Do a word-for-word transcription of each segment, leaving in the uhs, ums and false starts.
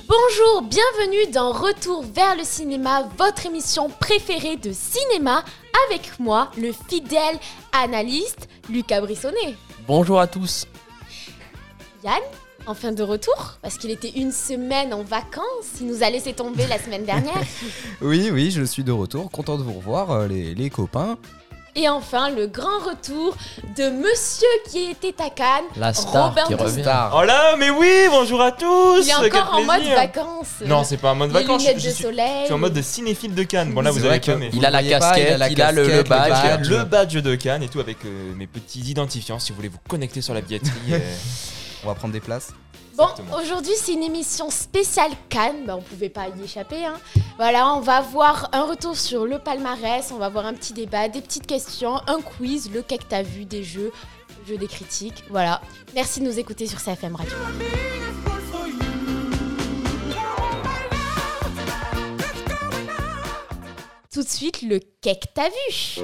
Bonjour, bienvenue dans Retour vers le cinéma, votre émission préférée de cinéma, avec moi, le fidèle analyste Lucas Brissonnet. Bonjour à tous. Yann, enfin de retour, parce qu'il était une semaine en vacances, il nous a laissé tomber la semaine dernière. Oui, oui, je suis de retour, content de vous revoir, euh, les, les copains. Et enfin, le grand retour de monsieur qui était à Cannes, La star Robin qui Bouster. revient. Oh là, mais oui, bonjour à tous. Il est quel encore en mode plaisir. vacances. Non, c'est pas en mode Les vacances. lunettes je, de je suis, soleil. je suis en mode de cinéphile de Cannes. Bon là, C'est vous vrai avez que pas, mais Il a la voyez pas, casquette, il a la il a le, le casquette, le badge. badge. le badge de Cannes et tout avec euh, mes petits identifiants. Si vous voulez vous connecter sur la billetterie. euh, On va prendre des places. Bon, Exactement. aujourd'hui c'est une émission spéciale Cannes, bah, on pouvait pas y échapper. Hein. Voilà, on va voir un retour sur le palmarès, on va voir un petit débat, des petites questions, un quiz, le qu'est-ce que t'as vu, des jeux, le jeu des critiques, voilà. Merci de nous écouter sur C F M Radio. Tout de suite, le qu'est-ce que t'as vu.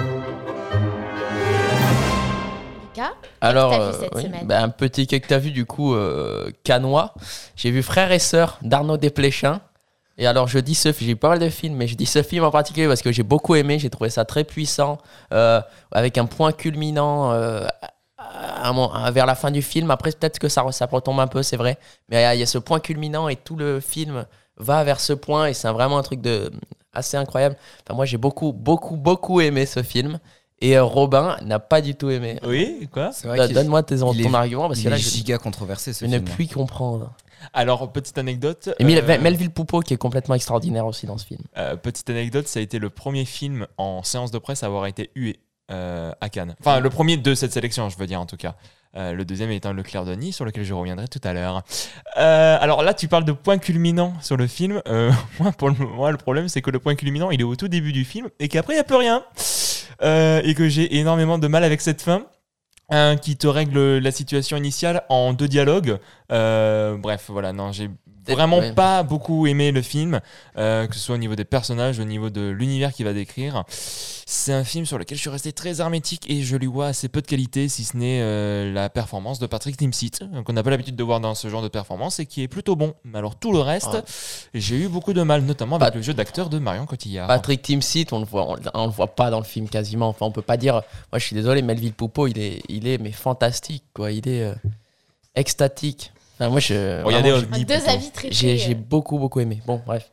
Lucas, Alors, qu'est-ce que t'as vu euh, cette oui, semaine bah, un petit que t'as vu du coup, euh, canois. J'ai vu Frères et Sœurs d'Arnaud Desplechin. Et alors, je dis ce film, j'ai pas mal de films, mais je dis ce film en particulier parce que j'ai beaucoup aimé. J'ai trouvé ça très puissant, euh, avec un point culminant euh, à un moment- à- vers la fin du film. Après, peut-être que ça, ça retombe un peu, c'est vrai. Mais il y, a- il y a ce point culminant et tout le film va vers ce point. Et c'est vraiment un truc de, assez incroyable. Enfin, moi, j'ai beaucoup, beaucoup, beaucoup aimé ce film. Et euh, Robin n'a pas du tout aimé. Oui, quoi. C'est vrai Don- qu'il Donne-moi tes, ton il est- argument parce il que là, est je, giga controversé ce je ne film. puis comprendre. Alors, petite anecdote. Et Mel- euh, Melville Poupeau qui est complètement extraordinaire aussi dans ce film. euh, petite anecdote, ça a été le premier film en séance de presse à avoir été hué euh, à Cannes. Enfin, le premier de cette sélection, je veux dire en tout cas. Euh, le deuxième étant Le Clair de Nid, sur lequel je reviendrai tout à l'heure. Euh, alors là, tu parles de point culminant sur le film. Euh, moi, pour le moment, le problème, c'est que le point culminant, il est au tout début du film et qu'après, il n'y a plus rien. Euh, et que j'ai énormément de mal avec cette fin. Un qui te règle la situation initiale en deux dialogues. Euh, bref, voilà, non, j'ai vraiment Ouais. pas beaucoup aimé le film, euh, que ce soit au niveau des personnages, au niveau de l'univers qu'il va décrire. C'est un film sur lequel je suis resté très hermétique et je lui vois assez peu de qualité, si ce n'est euh, la performance de Patrick Timsit, qu'on n'a pas l'habitude de voir dans ce genre de performance et qui est plutôt bon. Mais alors tout le reste, Ouais. j'ai eu beaucoup de mal, notamment avec Pat- le jeu d'acteur de Marion Cotillard. Patrick Timsit, on le voit, on, on le voit pas dans le film quasiment. Enfin, on peut pas dire. Moi, je suis désolé, Melville Poupeau, il est, il est mais fantastique, quoi. Il est euh, extatique. Enfin, moi, je, Regardez, vraiment, Ovni, Deux plutôt. avis très j'ai, très, j'ai euh. beaucoup, beaucoup aimé. Bon, bref.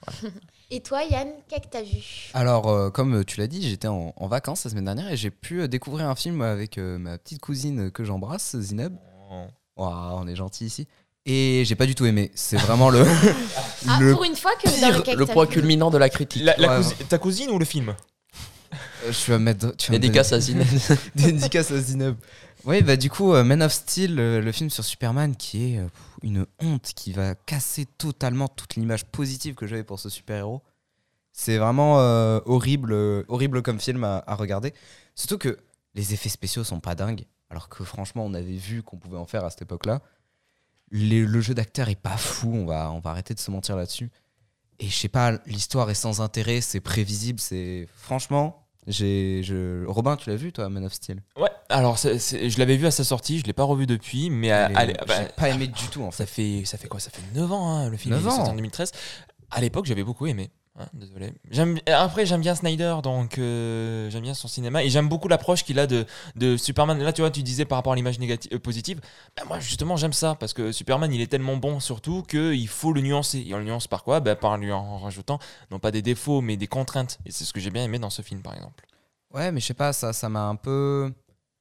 Et toi Yann, qu'est-ce que t'as vu? Alors, euh, comme tu l'as dit, j'étais en, en vacances la semaine dernière et j'ai pu euh, découvrir un film avec euh, ma petite cousine que j'embrasse, Zineb. Waouh, on est gentil ici. Et j'ai pas du tout aimé. C'est vraiment le. Ah, le pour une fois que dans le Pire, qu'est-ce le que point t'as vu. culminant de la critique. La- la Ouais, cousi- ta cousine ou le film? Euh, Je vais mettre. Tu vas me Dédicace donner- à Zineb. Dédicace à Zineb. Oui, bah du coup, euh, Man of Steel, euh, le film sur Superman, qui est euh, pff, une honte, qui va casser totalement toute l'image positive que j'avais pour ce super-héros. C'est vraiment euh, horrible, euh, horrible comme film à, à regarder. Surtout que les effets spéciaux sont pas dingues, alors que franchement, on avait vu qu'on pouvait en faire à cette époque-là. Les- le jeu d'acteur est pas fou, on va, on va arrêter de se mentir là-dessus. Et je sais pas, l'histoire est sans intérêt, c'est prévisible, c'est franchement. J'ai, je... Robin, tu l'as vu toi, Man of Steel? Ouais, alors c'est- c'est- je l'avais vu à sa sortie, je l'ai pas revu depuis, mais à- Et allez, bah, j'ai pas aimé du tout en fait. ça fait ça fait quoi? Ça fait neuf ans, hein, le film neuf il est sorti ans. en deux mille treize. À l'époque, j'avais beaucoup aimé. Hein, désolé. J'aime, après, j'aime bien Snyder, donc euh, j'aime bien son cinéma et j'aime beaucoup l'approche qu'il a de, de Superman. Là, tu vois, tu disais par rapport à l'image négative, euh, positive. Bah, moi, justement, j'aime ça parce que Superman, il est tellement bon, surtout qu'il faut le nuancer. Et on le nuance par quoi? Bah, par lui en rajoutant non pas des défauts, mais des contraintes. Et c'est ce que j'ai bien aimé dans ce film, par exemple. Ouais, mais je sais pas, ça, ça m'a un peu.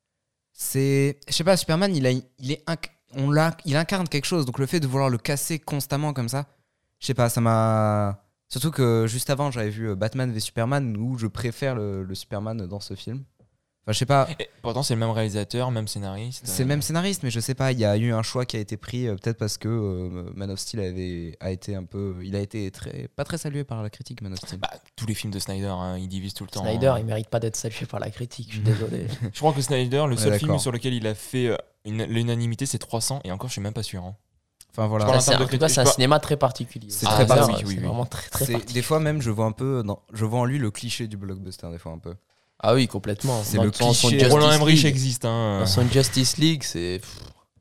C'est, je sais pas, Superman, il a, il est, inc- on l'a, il incarne quelque chose. Donc le fait de vouloir le casser constamment comme ça, je sais pas, ça m'a. Surtout que juste avant, j'avais vu euh, Batman v Superman, où je préfère le, le Superman dans ce film. Enfin, je sais pas. Et pourtant, c'est le même réalisateur, même scénariste. C'est le même scénariste, mais je sais pas, il y a eu un choix qui a été pris, euh, peut-être parce que euh, Man of Steel avait, a été un peu. Il a été très, pas très salué par la critique, Man of Steel. Bah, tous les films de Snyder, hein, ils divisent tout le temps. Snyder, hein. il mérite pas d'être salué par la critique. Je suis désolé. Je crois que Snyder, le Ouais, seul film d'accord. sur lequel il a fait euh, une- l'unanimité, c'est trois cents, et encore, je suis même pas sûr. hein. Enfin voilà. Je parle Ça, c'est- en termes en de tout cas, critique, c'est un je vois- cinéma très particulier. C'est Ah, très ça, particulier. oui, oui, C'est oui. vraiment très, très C'est- particulier. des fois même, je vois un peu, dans, je vois en lui le cliché du blockbuster, des fois un peu. Ah oui, complètement. C'est Dans le son- son cliché. Justice Roland Emmerich League. existe. Hein. Dans son Justice League, c'est. pff,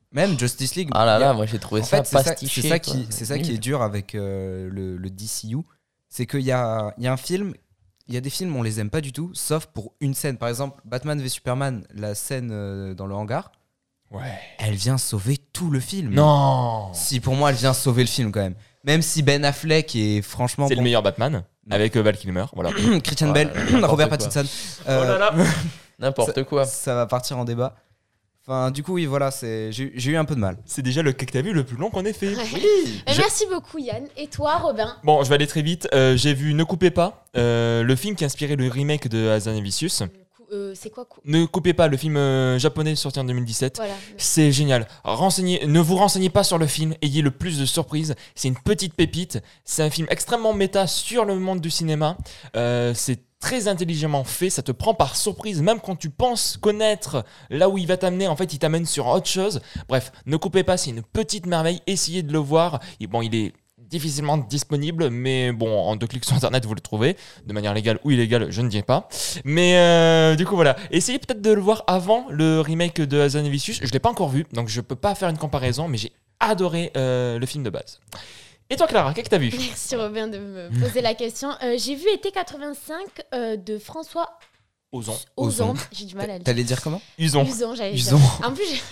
Même Justice League. Ah là il y a- là, moi j'ai trouvé en ça fait, c'est ça, pastiché. c'est ça quoi. qui, c'est ça qui est dur avec euh, le, le D C U. C'est qu'il y a, il y a un film, il y a des films, on les aime pas du tout, sauf pour une scène. Par exemple, Batman v Superman, la scène euh, dans le hangar, Ouais. elle vient sauver tout le film. Non. Si, pour moi, elle vient sauver le film quand même. Même si Ben Affleck est franchement. C'est bon- le meilleur Batman Non. avec euh, Val Kilmer. Voilà. Christian Ouais, Bale, n'importe Robert quoi. Pattinson. Oh Euh, là là. N'importe quoi. Ça va partir en débat. Enfin, du coup, oui, voilà, c'est... J'ai, j'ai eu un peu de mal. C'est déjà le que t'as vu le plus long qu'on ait fait. Ouais. Oui. Euh, Je- Merci beaucoup Yann. Et toi Robin? Bon, je vais aller très vite. Euh, j'ai vu Ne coupez pas, euh, le film qui a inspiré le remake de Hazan et Vicious. Le coup- euh, C'est quoi coup- Ne coupez pas, le film euh, japonais sorti en deux mille dix-sept. Voilà. C'est génial. Renseignez, ne vous renseignez pas sur le film, ayez le plus de surprises. C'est une petite pépite. C'est un film extrêmement méta sur le monde du cinéma. Euh, c'est très intelligemment fait. Ça te prend par surprise, même quand tu penses connaître là où il va t'amener. En fait, il t'amène sur autre chose. Bref, ne coupez pas. C'est une petite merveille. Essayez de le voir. Et bon, il est difficilement disponible, mais bon, en deux clics sur internet, vous le trouvez de manière légale ou illégale, je ne dirai pas. Mais euh, du coup, voilà. Essayez peut-être de le voir avant le remake de Hazan et Vicious. Je l'ai pas encore vu, donc je peux pas faire une comparaison, mais j'ai adoré euh, le film de base. Et toi, Clara, qu'est-ce que t'as vu? Merci Robin de me poser la question. Euh, J'ai vu Été quatre-vingt-cinq euh, de François Ozon. Ozon. J'ai du mal à le dire. T'allais dire comment? Uson. Uson, j'allais Uson. dire. En plus, j'ai-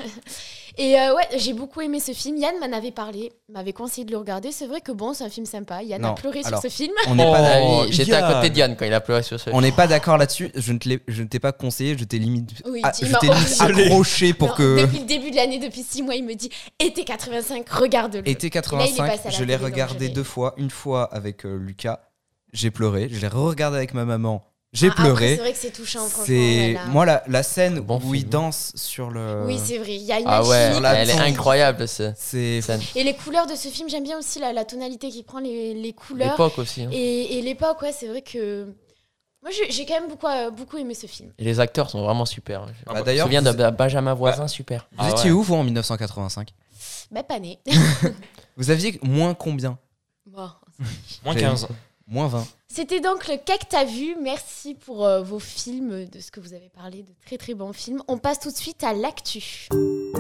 et euh, ouais, j'ai beaucoup aimé ce film. Yann m'en avait parlé, m'avait conseillé de le regarder. C'est vrai que bon, c'est un film sympa. Yann Non, a pleuré alors- sur ce film. On n'est Oh. pas, Ah d'accord- oui, j'étais à Yann. côté de Yann quand il a pleuré sur ce on n'est pas d'accord là-dessus. Je ne te l'ai- je ne t'ai pas conseillé, je t'ai limite, Oui, ah, tu je m'as t'ai limite obligé. accroché pour Non, que. Depuis le début de l'année, depuis six mois, il me dit Été quatre-vingt-cinq, regarde-le. Été Là, il est quatre-vingt-cinq, passé à la je l'ai télé, donc regardé je vais- deux fois. Une fois avec euh, Lucas, j'ai pleuré. Je l'ai re-regardé avec ma maman, j'ai Ah, après, pleuré. C'est vrai que c'est touchant, franchement. C'est ouais, là. moi la, la scène Bon où il film. danse sur le. Oui, c'est vrai. Il y a une Ah ouais, alchimie. la elle est tente. incroyable ce- C'est scène. Et les couleurs de ce film, j'aime bien aussi la, la tonalité qui prend, les, les couleurs. L'époque aussi. hein. Et, et l'époque, ouais, c'est vrai que. Moi, j'ai j'ai quand même beaucoup, euh, beaucoup aimé ce film. Et les acteurs sont vraiment super. Bah, Je me d'ailleurs, souviens vous- de Benjamin Voisin, super. Vous Ah étiez ouais. où vous en dix-neuf cent quatre-vingt-cinq? Bah, pas né. Vous aviez moins combien? Bon. Moins J'ai- quinze. Moins vingt. C'était donc le cas que t'as vu. Merci pour euh, vos films, de ce que vous avez parlé, de très très bons films. On passe tout de suite à l'actu.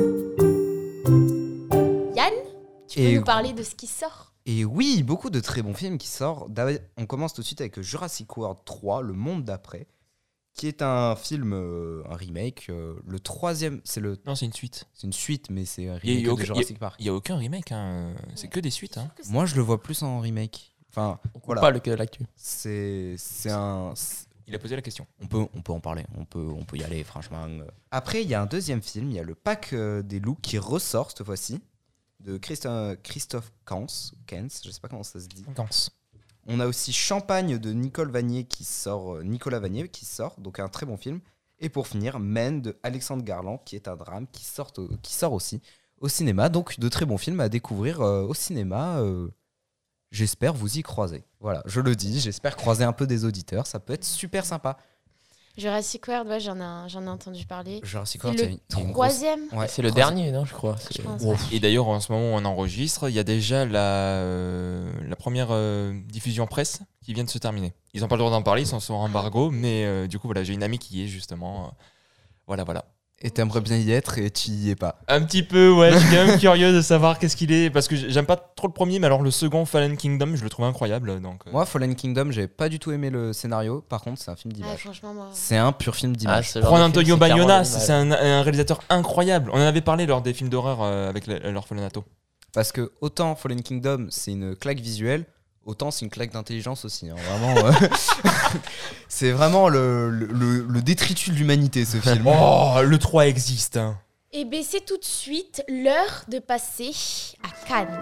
Yann, tu peux Et- nous parler de ce qui sort? Et oui, beaucoup de très bons films qui sortent. D'ailleurs, on commence tout de suite avec Jurassic World trois, Le Monde d'après, qui est un film, euh, un remake. euh, le troisième, c'est le, Non, c'est une suite. c'est une suite, mais c'est un Il y a- remake il y a de aucun- Jurassic Park. Il n'y a aucun remake, hein. C'est que des suites. Hein. Moi, je le vois plus en remake. Enfin, On coupe voilà. pas le que de l'actu. c'est c'est un. Il a posé la question. On peut, on peut en parler, on peut, on peut y aller, franchement. Après, il y a un deuxième film, il y a le Pack euh, des loups qui ressort cette fois-ci, de Christo- Christophe Kans, Kens, je sais pas comment ça se dit. Danse. On a aussi Champagne de Nicole Vanier qui sort, euh, Nicolas Vanier qui sort, donc un très bon film. Et pour finir, Men de Alexandre Garland, qui est un drame qui sort, au- qui sort aussi au cinéma. Donc de très bons films à découvrir euh, au cinéma. euh, J'espère vous y croiser. Voilà, je le dis, j'espère croiser un peu des auditeurs, ça peut être super sympa. Jurassic World, ouais, j'en ai, j'en ai entendu parler. Jurassic C'est World, il y a le une- il y a une grosse- troisième. Ouais, C'est le troisième. dernier, non, je crois. Je C'est- pense. Wow. ouais. Et d'ailleurs, en ce moment où on enregistre, il y a déjà la, euh, la première euh, diffusion presse qui vient de se terminer. Ils n'ont pas le droit d'en parler, ils sont sur embargo, mais euh, du coup, voilà, j'ai une amie qui y est justement. euh, voilà, voilà. Et t'aimerais bien y être et tu y es pas. Un petit peu, ouais, je suis quand même curieux de savoir qu'est-ce qu'il est, parce que j'aime pas trop le premier, mais alors le second, Fallen Kingdom, je le trouve incroyable. Donc, euh, Moi, Fallen Kingdom, j'ai pas du tout aimé le scénario. Par contre, c'est un film Ouais, d'image. franchement, moi. C'est un pur film Ah, d'image. ce genre Juan de film, Antonio c'est clairement Bayona, l'image. c'est un, un réalisateur incroyable. On en avait parlé lors des films d'horreur euh, avec le- l'orphelinato. Parce que autant Fallen Kingdom, c'est une claque visuelle, autant c'est une claque d'intelligence aussi. hein. Vraiment, euh, c'est vraiment le, le, le- le détritus de l'humanité, ce film. Oh, le trois existe. Hein. Et bien, c'est tout de suite l'heure de passer à Cannes.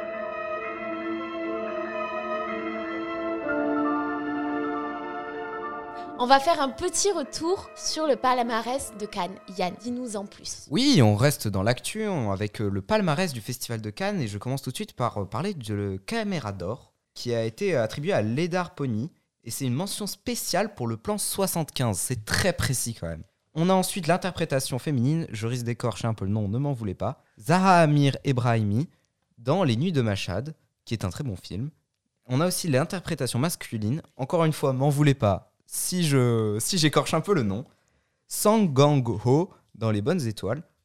On va faire un petit retour sur le palmarès de Cannes. Yann, dis-nous en plus. Oui, on reste dans l'actu on- avec euh, le palmarès du Festival de Cannes et je commence tout de suite par euh, parler de Caméra d'Or qui a été attribué à Ledar Pony et c'est une mention spéciale pour le plan soixante-quinze. C'est très précis quand même. On a ensuite l'interprétation féminine, je risque d'écorcher un peu le nom, ne m'en voulez pas, Zahra Amir Ebrahimi dans Les Nuits de Machhad, qui est un très bon film. On a aussi l'interprétation masculine, encore une fois, m'en voulez pas, si je si j'écorche un peu le nom, Sang Gang Ho dans Les Bonnes Étoiles.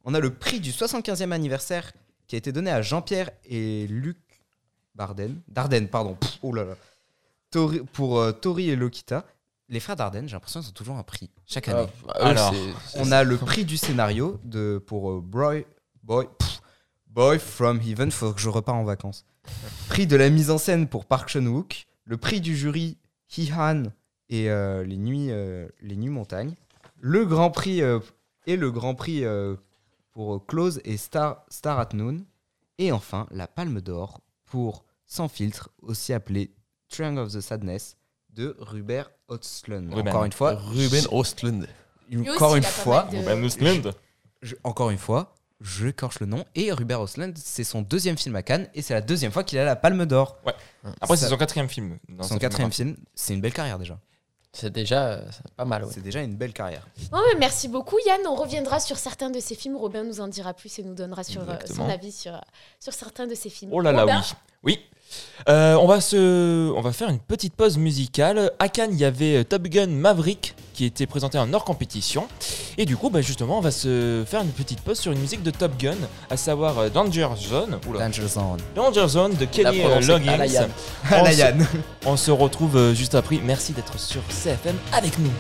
On a le prix du soixante-quinzième anniversaire qui a été donné à Jean-Pierre et Luc Barden. Dardenne, pardon. Pff, oh là là. Tori, pour euh, Tori et Lokita. Les frères Dardenne, j'ai l'impression qu'ils ont toujours un prix chaque année. Ah, Alors, eux, c'est- On c'est- a le prix du scénario de, pour euh, Boy, Boy, pff, Boy from Heaven. Faut que je repars en vacances. Prix de la mise en scène pour Park Chan-wook. Le prix du jury Hee-Han et euh, les, nuits, euh, les Nuits Montagnes. Le grand prix euh, et le grand prix euh, pour euh, Close et Star, Star at Noon. Et enfin, la Palme d'Or pour Sans filtre, aussi appelé Triangle of the Sadness de Rubert Östlund. Ruben. Encore une fois, Ruben Östlund. Lui encore aussi, une il a pas fois, mal de- Ben Östlund. je- encore une fois, je écorche le nom. Et Rubert Östlund, c'est son deuxième film à Cannes et c'est la deuxième fois qu'il a la Palme d'Or. Après, c'est Ça- son quatrième film. dans Son cette quatrième filmographie. film, c'est une belle carrière déjà. C'est déjà euh, c'est pas mal, ouais. C'est déjà une belle carrière. Oh, mais merci beaucoup Yann, on reviendra sur certains de ces films. Robin nous en dira plus et nous donnera sur, euh, son Exactement. avis sur, sur certains de ces films. Oh là là, Robin, oui. Oui. Euh, on, va se... on va faire une petite pause musicale. À Cannes, il y avait euh, Top Gun Maverick qui était présenté en hors compétition. Et du coup, bah, justement, on va se faire une petite pause sur une musique de Top Gun, à savoir euh, Danger Zone. Oula. Danger Zone. Danger Zone de Kenny La euh, prononcée Loggins. à la Yann. Ah, On la se- Yann. On se retrouve euh, juste après. Merci d'être sur C F M avec nous.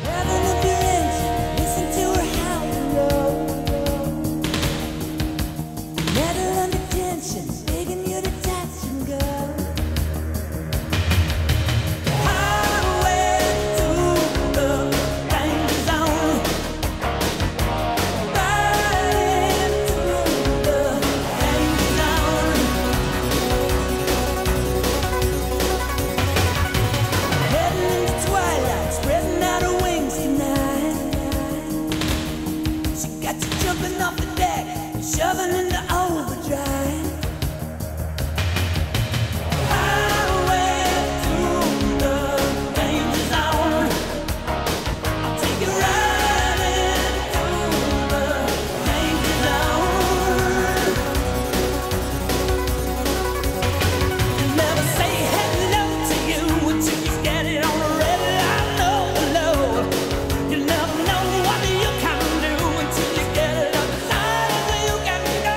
Shoving into overdrive. Highway to the danger zone. I'll take you right into the danger zone. You never say hello to you until you get it on the red light, low, low. You never know what you can do until you get it on the side where you can go.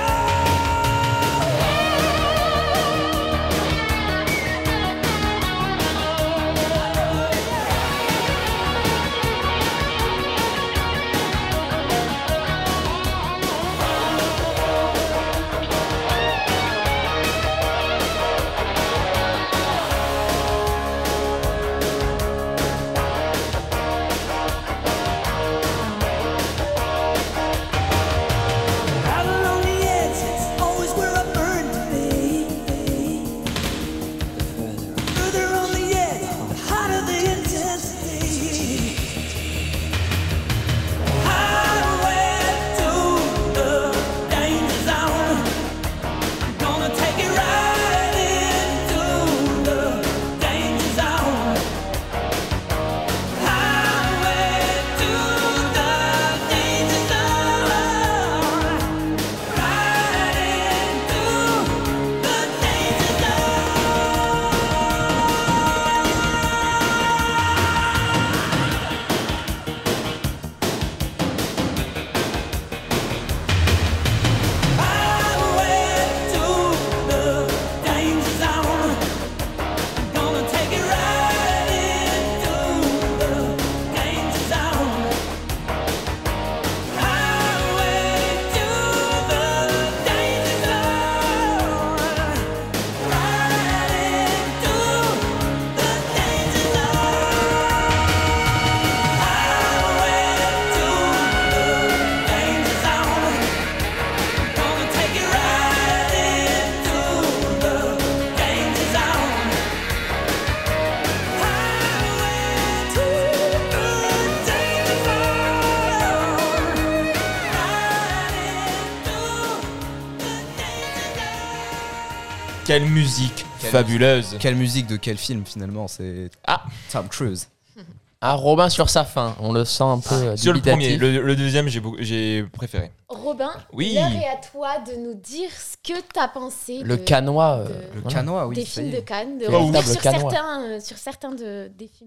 Out along the edge, it's always where I burn to be. Further on the edge, the hotter the intensity. Highway to the danger zone. I'm gonna take it right into the danger zone. Highway to the danger zone. Right into the danger zone. Highway to the danger zone. I'm gonna take it right into the danger zone. Highway to the danger zone. Right into the danger zone. Highway to the danger zone. Gonna take it right into the danger zone. Highway to the danger zone. Quelle musique Quelle fabuleuse. Quelle musique de quel film finalement? C'est Ah. Tom Cruise. Ah, Robin sur sa fin, on le sent un peu euh, Sur le dubitatif. premier, le, le deuxième, j'ai beaucoup- j'ai préféré. Robin, Oui. l'heure est à toi de nous dire ce que t'as pensé Le de- canois. euh, de- Le voilà. canois, oui. des ça films y de est. Cannes, de Véritable revenir sur canois. certains, euh, sur certains de, des films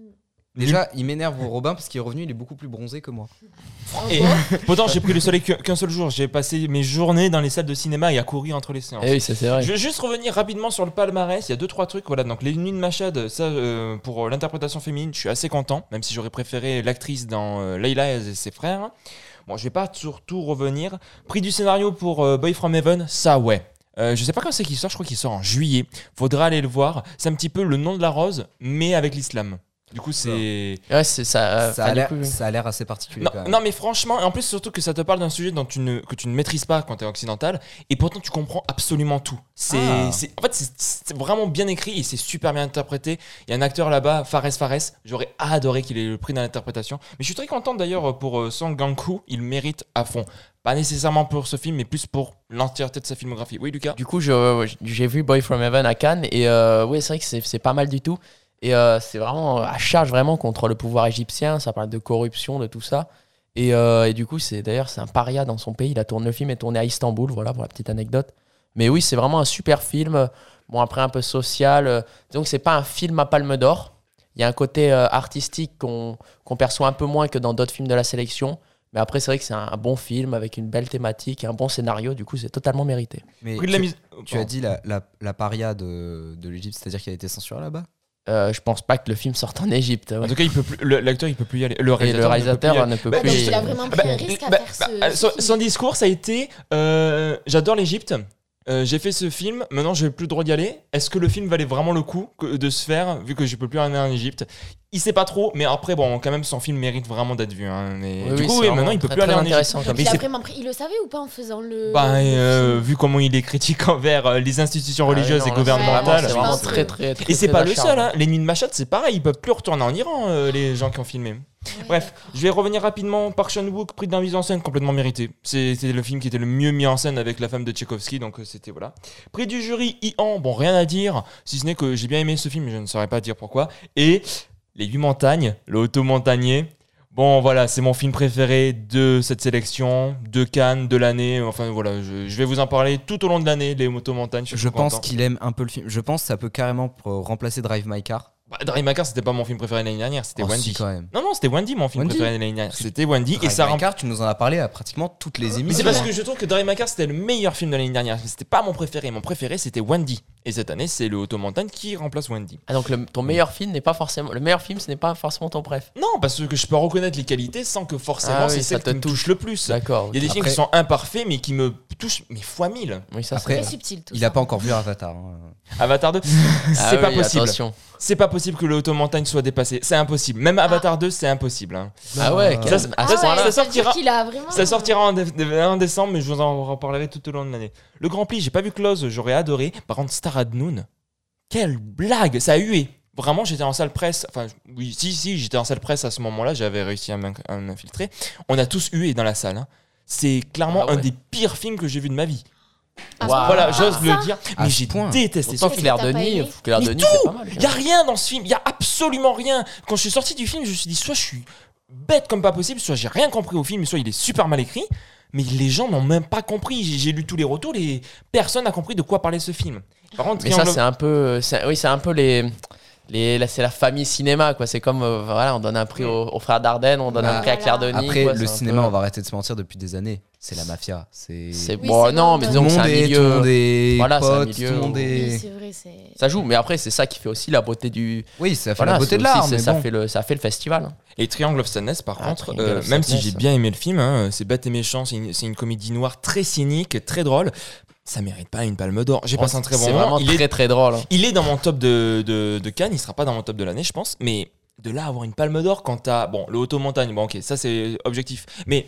Déjà, il m'énerve Robin parce qu'il est revenu, il est beaucoup plus bronzé que moi. Et pourtant, j'ai pris le soleil qu'un qu'un seul jour. J'ai passé mes journées dans les salles de cinéma et à courir entre les séances. Eh oui, ça, c'est vrai. Je vais juste revenir rapidement sur le palmarès. Il y a deux trois trucs. Voilà, donc les nuits de Machad, ça euh, pour l'interprétation féminine, je suis assez content, même si j'aurais préféré l'actrice dans euh, Layla et ses frères. Bon, je vais pas surtout revenir. Prix du scénario pour euh, Boy from Heaven, ça ouais. Euh, je sais pas quand c'est qu'il sort. Je crois qu'il sort en juillet. Faudra aller le voir. C'est un petit peu le nom de la rose, mais avec l'islam. Du coup, c'est. Ouais, c'est ça. euh, Ça enfin, a du l'air- coup, ça a l'air assez particulier Non, quand même. non, mais franchement, et en plus, surtout que ça te parle d'un sujet dont tu ne, que tu ne maîtrises pas quand tu es occidental, et pourtant tu comprends absolument tout. C'est, Ah. c'est, en fait, c'est, c'est vraiment bien écrit et c'est super bien interprété. Il y a un acteur là-bas, Fares Fares, j'aurais adoré qu'il ait le prix dans l'interprétation. Mais je suis très content d'ailleurs pour euh, Song Gang-Ho, il mérite à fond. Pas nécessairement pour ce film, mais plus pour l'entièreté de sa filmographie. Oui, Lucas? Du coup, je- j'ai vu Boy from Heaven à Cannes et euh, ouais, c'est vrai que c'est c'est pas mal du tout. Et euh, c'est vraiment à charge vraiment contre le pouvoir égyptien. Ça parle de corruption, de tout ça. Et, euh, et du coup, c'est d'ailleurs c'est un paria dans son pays. Il a tourné le film est tourné à Istanbul. Voilà pour la petite anecdote. Mais oui, c'est vraiment un super film. Bon, après un peu social. euh, Donc c'est pas un film à Palme d'Or. Il y a un côté euh, artistique qu'on qu'on perçoit un peu moins que dans d'autres films de la sélection. Mais après, c'est vrai que c'est un, un bon film avec une belle thématique et un bon scénario. Du coup, c'est totalement mérité. Mais Prix de la tu, mise. tu as dit la, la, la paria de, de l'Égypte, c'est-à-dire qu'elle a été censurée là-bas. Euh, je pense pas que le film sorte en Égypte. ouais. En tout cas, il peut plus, le- l'acteur il peut plus y aller. Le Et réalisateur, le réalisateur ne peut plus y aller. ne peut Bah, plus. donc y- il a vraiment pris un risque à bah, faire ce, bah, ce son, film. son discours, ça a été euh, j'adore l'Égypte. Euh, j'ai fait ce film, maintenant j'ai plus le droit d'y aller. Est-ce que le film valait vraiment le coup que- de se faire vu que je peux plus aller en Égypte? Il sait pas trop, mais après bon, quand même son film mérite vraiment d'être vu. Hein, mais Oui, du oui, coup, c'est oui, vraiment maintenant il peut très, plus aller très en Égypte. intéressant Donc, comme Mais il a c'est- vraiment pris. Il le savait ou pas en faisant le. Bah, le euh, film vu comment il est critique envers euh, les institutions religieuses Ah ouais, non, et là, gouvernementales. C'est vraiment pense très, que- très, très. Et c'est très pas le acharné. seul, hein. Les nuits de Machad, c'est pareil, ils peuvent plus retourner en Iran, euh, les gens qui ont filmé. Ouais. Bref, je vais revenir rapidement. Park Chan-wook, prix de la mise en scène complètement mérité. C'est- C'était le film qui était le mieux mis en scène avec la femme de Tchaïkovski, donc euh, c'était voilà. Prix du jury Ian, bon rien à dire, si ce n'est que j'ai bien aimé ce film, mais je ne saurais pas dire pourquoi. Et Les Huit Montagnes, le Auto-Montagnier. Bon voilà, c'est mon film préféré de cette sélection, de Cannes, de l'année. Enfin voilà, je, je vais vous en parler tout au long de l'année, les Auto-Montagnes. suis Je trop pense content. qu'il aime un peu le film. Je pense que ça peut carrément pour remplacer Drive My Car. Bah, Drive My Car, c'était pas mon film préféré de l'année dernière, c'était Oh, Wendy. si, quand même. Non, non, c'était Wendy mon film Wendy préféré de l'année dernière. C'était Wendy et Drive ça My rem- Car, tu nous en as parlé à pratiquement toutes les Mais c'est émissions. parce que je trouve que Drive My Car c'était le meilleur film de l'année dernière. C'était pas mon préféré. Mon préféré c'était Wendy. Et cette année c'est le Auto-Montagne qui remplace Wendy. Ah, donc le- ton meilleur film n'est pas forcément. Le meilleur film, ce n'est pas forcément ton préf. Non, parce que je peux reconnaître les qualités sans que forcément Ah oui, c'est ça celle te qui me touche. touche le plus. D'accord. Il y a des ok. films Après- qui sont imparfaits mais qui me touchent mais fois mille. Oui, ça Après, Très c'est. subtil tout Il ça. a pas encore vu Avatar. hein. Avatar deux, Ah c'est pas oui, possible. Attention. C'est pas possible que le Auto-Montagne soit dépassé. C'est impossible. Même Avatar deux, c'est impossible. hein. Ah ouais, Ça, quel- ça- à Ah ce ouais, point-là. ça ça veut dire sortira- qu'il a vraiment. Ça sortira en, dé- en décembre, mais je vous en reparlerai tout au long de l'année. Le Grand Prix, j'ai pas vu Close, j'aurais adoré. Par contre, Star at Noon, quelle blague, ça a hué. Vraiment, j'étais en salle presse. Enfin, oui, si, si, j'étais en salle presse à ce moment-là, j'avais réussi à m'in- à m'infiltrer. On a tous hué dans la salle. hein. C'est clairement Ah ouais. un des pires films que j'ai vu de ma vie. Ah, Waouh. Voilà, ah, j'ose ça le dire. À Mais ce j'ai point. détesté ce Pourtant, film. Claire Claire Denis, Denis, Claire Mais Denis, tout c'est pas mal. Il y a rien dans ce film, il y a absolument rien. Quand je suis sorti du film, je me suis dit soit je suis bête comme pas possible, soit j'ai rien compris au film, soit il est super mal écrit. Mais les gens n'ont même pas compris. J'ai, j'ai lu tous les retours, et personne n'a compris de quoi parlait ce film. Par contre, Mais ça, Triangle- c'est un peu. c'est- Oui, c'est un peu les. Les, là, c'est la famille cinéma, quoi. C'est comme, euh, voilà, on donne un prix aux, aux frères Dardenne, on donne Bah, un prix à Claire voilà. Denis. Après, quoi, le c'est un cinéma, peu- on va arrêter de se mentir depuis des années. C'est la mafia. C'est C'est Oui, bon, c'est non, bon, mais tout tout le disons que c'est monde un est, tout le milieu. monde est Voilà, c'est un potes, milieu tout le monde où- Oui, est. c'est vrai, c'est. Ça joue, mais après, c'est ça qui fait aussi la beauté du. Oui, ça fait Voilà, la beauté c'est de aussi- l'art, c'est- mais ça, bon. fait le, ça fait le festival. hein. Et Triangle of Sadness, par Ah, contre, Triangle euh, of même si Sadness. j'ai bien aimé le film, hein, c'est bête et méchant, c'est une, c'est une comédie noire très cynique, très drôle. Ça mérite pas une palme d'or. J'ai passé un très bon C'est moment. vraiment Il très est, très drôle. hein. il est dans mon top de, de, de Cannes, il sera pas dans mon top de l'année, je pense. Mais de là à avoir une palme d'or quand t'as. Bon, le Auto-Montagne, bon, ok, ça c'est objectif. Mais.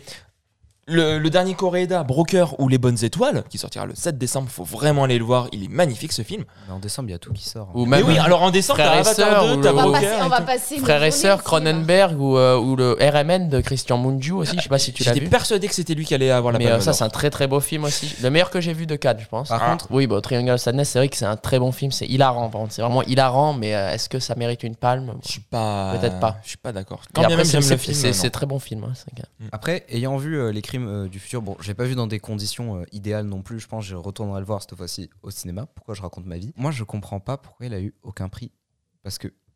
Le, le dernier Koreeda, Broker ou Les Bonnes Étoiles, qui sortira le sept décembre, faut vraiment aller le voir, il est magnifique ce film. Mais en décembre, il y a tout qui sort. Ou Mais même oui, alors en décembre, Frères t'as et Avatar sœurs deux, ou t'as le- On va Broker. passer, on et va tout. passer. une Frères et journée sœurs, au cinéma. Cronenberg ou, euh, ou le R M N de Christian Mungiu aussi. Je sais pas si tu l'as J'étais vu. persuadé que c'était lui qui allait avoir la Mais palme euh, ça, d'or. c'est un très très beau film aussi. Le meilleur que j'ai vu de Cannes, je pense. Par Ah. contre, Oui, bah, Triangle of Sadness, c'est vrai que c'est un très bon film. C'est hilarant, par contre. C'est vraiment hilarant, mais euh, est-ce que ça mérite une palme Je suis pas. Peut-être pas. Je suis pas d'accord. Et Quand bien après, même c'est- j'aime c'est- le film. C'est non. c'est très bon film. hein, c'est clair. après, ayant vu euh, Les Crimes euh, du futur, bon, j'ai pas vu dans des conditions euh, idéales non plus. Je pense que je retournerai le voir cette fois-ci au cinéma. Pourquoi je raconte ma vie? Moi, je comprends pas pourquoi il a eu aucun prix. Parce que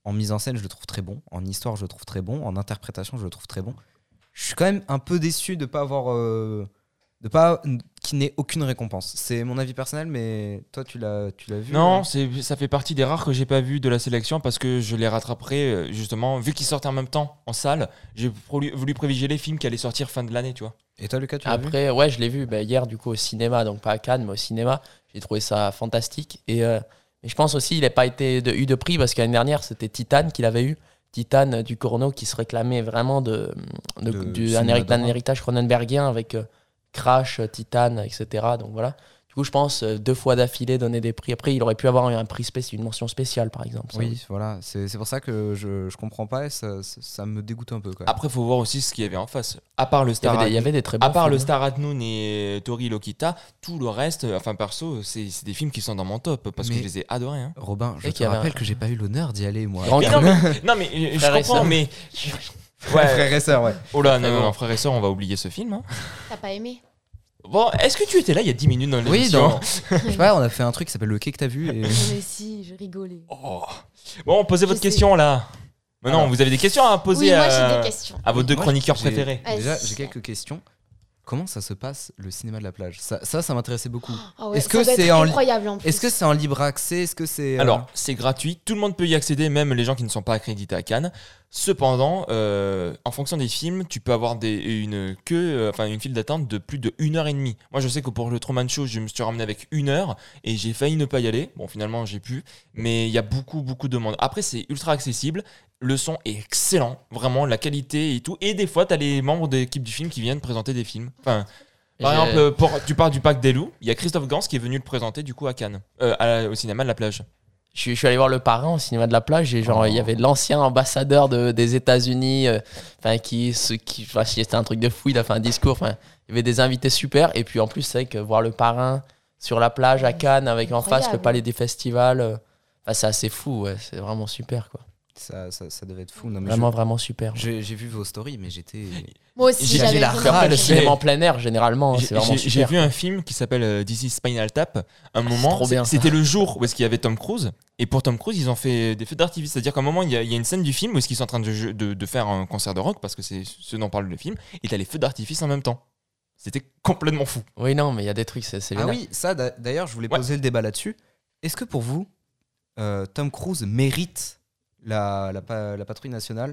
en mise en scène, je le trouve très bon. En histoire, je le trouve très bon. En interprétation, je le trouve très bon. Je suis quand même un peu déçu de pas avoir, euh, de pas qu'il n'ait aucune récompense. C'est mon avis personnel, mais toi, tu l'as, tu l'as vu Non, euh c'est, ça fait partie des rares que j'ai pas vu de la sélection parce que je les rattraperai euh, justement, vu qu'ils sortaient en même temps en salle, j'ai voulu, voulu privilégier les films qui allaient sortir fin de l'année, tu vois. Et toi, Lucas, tu l'as vu Après, ouais, je l'ai vu bah, hier, du coup, au cinéma, donc pas à Cannes, mais au cinéma. J'ai trouvé ça fantastique. Et, euh, et je pense aussi qu'il n'a pas été de, eu de prix parce qu'année dernière, c'était Titane qu'il avait eu. Titane du Corneau qui se réclamait vraiment de, de, De du, cinéma un, héri- d'un d'horreur. héritage cronenbergien avec euh, Crash, Titane, et cetera. Donc voilà. Du coup, je pense euh, deux fois d'affilée donner des prix. Après, il aurait pu avoir un prix spécial, une mention spéciale, par exemple. Ça, Oui, voilà. C'est, c'est pour ça que je, je comprends pas et ça, ça, ça me dégoûte un peu. Quand même. Après, faut voir aussi ce qu'il y avait en face. À part le Il y Star avait des, il y At- avait des très bons à part films, le hein. Star at Noon et Tori Lokita, tout le reste, euh, enfin perso, c'est, c'est des films qui sont dans mon top parce Mais- que je les ai adorés. Hein. Robin, je Et te qu'il y avait rappelle un- que j'ai pas eu l'honneur d'y aller, moi. Grand Mais non, mais, non, mais euh, je Frères et comprends, sœurs. mais. Ouais. Frères et sœurs, ouais. Oh là, non, Très non, bon. non, frères et sœurs, on va oublier ce film. Hein. T'as pas aimé? Bon, est-ce que tu étais là il y a dix minutes dans Oui, l'émission? dans... je sais pas, on a fait un truc qui s'appelle le quai que t'as vu. Et... Mais si, je rigolais. Oh. Bon, posez Je votre sais. question là. Maintenant, Alors. vous avez des questions à poser Oui, moi à, j'ai des questions. à vos deux Moi, chroniqueurs j'ai- préférés. Vas-y. Déjà, j'ai quelques questions. Comment ça se passe le cinéma de la plage? Ça, ça, ça m'intéressait beaucoup. Ah ouais, Est-ce ça que doit c'est être en li- incroyable en plus. Est-ce que c'est en libre accès? Est-ce que c'est euh, Alors, c'est gratuit, tout le monde peut y accéder, même les gens qui ne sont pas accrédités à Cannes. Cependant, euh, en fonction des films, tu peux avoir des, une queue, euh, enfin une file d'attente de plus de une heure et demie. Moi, je sais que pour le Truman Show, je me suis ramené avec une heure et j'ai failli ne pas y aller. Bon, finalement, j'ai pu, mais il y a beaucoup, beaucoup de monde. Après, c'est ultra accessible. Le son est excellent, vraiment, la qualité et tout. Et des fois, tu as les membres de l'équipe du film qui viennent présenter des films. Enfin, par J'ai- exemple, pour, tu pars du Parc des Loups, il y a Christophe Gans qui est venu le présenter du coup à Cannes, euh, à la- au cinéma de la plage. Je suis, je suis allé voir Le Parrain au cinéma de la plage et genre il y avait l'ancien ambassadeur de, des États-Unis, euh, enfin qui, ce qui, enfin, c'était un truc de fou, il a fait un discours, enfin il y avait des invités super et puis en plus c'est vrai que voir Le Parrain sur la plage à Cannes avec en face le Incroyable. palais des festivals, euh, enfin, c'est assez fou, ouais, c'est vraiment super quoi, ça, ça, ça devait être fou. Non, mais vraiment je- vraiment super. j'ai, j'ai vu vos stories, mais j'étais. Moi aussi, J'ai- j'avais j'ai la vraiment rage. Le aimé. cinéma en plein air généralement, J'ai c'est vraiment j'ai- j'ai super. vu un film qui s'appelle euh, This is Spinal Tap. Un c'est moment, trop bien, c'est- ça. c'était le jour où est-ce qu'il y avait Tom Cruise. Et pour Tom Cruise, ils ont fait des feux d'artifice. C'est-à-dire qu'à un moment, il y, a, il y a une scène du film où est-ce qu'ils sont en train de, jeu- de, de faire un concert de rock parce que c'est ce dont parle le film. Et t'as les feux d'artifice en même temps. C'était complètement fou. Oui non mais il y a des trucs, c'est, c'est Ah génial. oui, ça d'a- d'ailleurs, je voulais Ouais. poser le débat là-dessus. Est-ce que pour vous, euh, Tom Cruise mérite la, la, pa- la patrouille nationale